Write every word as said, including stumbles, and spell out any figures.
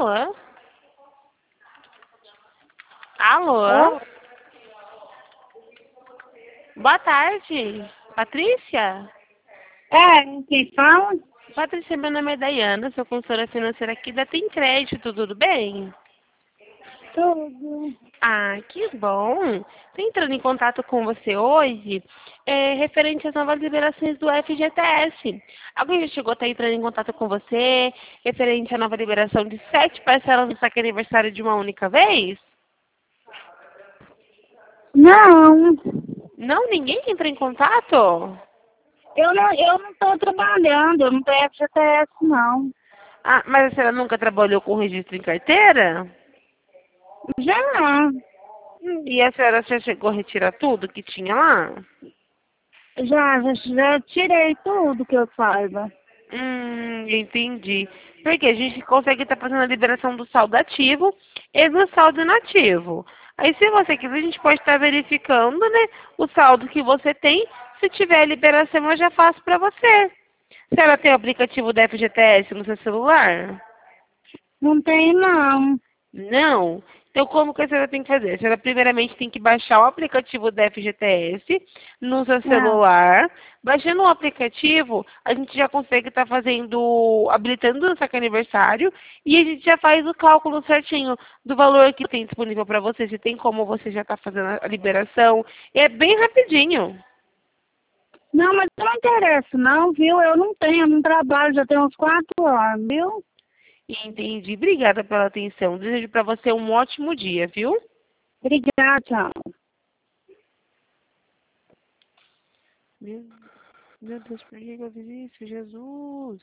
Alô? Alô? Oh, Boa tarde. Patrícia? é, quem fala? Patrícia, meu nome é Dayana, sou consultora financeira aqui da Tem Crédito, tudo bem? Tudo. Ah, que bom. Estou entrando em contato com você hoje, é, referente às novas liberações do F G T S. Alguém já chegou a estar entrando em contato com você, referente à nova liberação de sete parcelas no saque aniversário de uma única vez? Não, Não, ninguém entrou em contato? eu não, eu não estou trabalhando, eu não tenho F G T S, não. Ah, mas a senhora nunca trabalhou com registro em carteira? Já, Hum, E a senhora já chegou a retirar tudo que tinha lá? já, já, já tirei tudo que eu saiba. Hum, entendi. Porque a gente consegue estar fazendo a liberação do saldo ativo e do saldo inativo. Aí, se você quiser, a gente pode estar verificando, né, o saldo que você tem. Se tiver a liberação, eu já faço para você. A senhora tem o aplicativo da F G T S no seu celular? Não tem, não. Não. Então, como que a senhora tem que fazer? A senhora, primeiramente, tem que baixar o aplicativo da F G T S no seu Ah, celular. Baixando o aplicativo, a gente já consegue estar fazendo, habilitando o saque aniversário e a gente já faz o cálculo certinho do valor que tem disponível para você, se tem como você já está fazendo a liberação. E é bem rapidinho. não, mas eu não interesso, não, viu? Eu não tenho, eu não trabalho, já tenho uns quatro anos, viu? Entendi. Obrigada pela atenção. Desejo para você um ótimo dia, viu? Obrigada, tchau. Meu, meu Deus, por que eu fiz isso? Jesus!